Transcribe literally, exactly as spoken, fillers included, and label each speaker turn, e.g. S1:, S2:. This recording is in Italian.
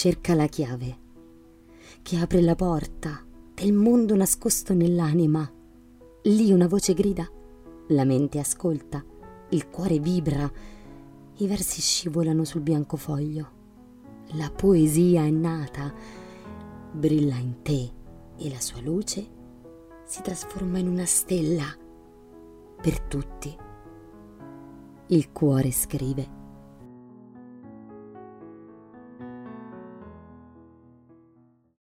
S1: cerca la chiave che apre la porta del mondo nascosto nell'anima. Lì una voce grida, la mente ascolta, il cuore vibra, i versi scivolano sul bianco foglio. La poesia è nata, brilla in te e la sua luce si trasforma in una stella per tutti. Il cuore scrive.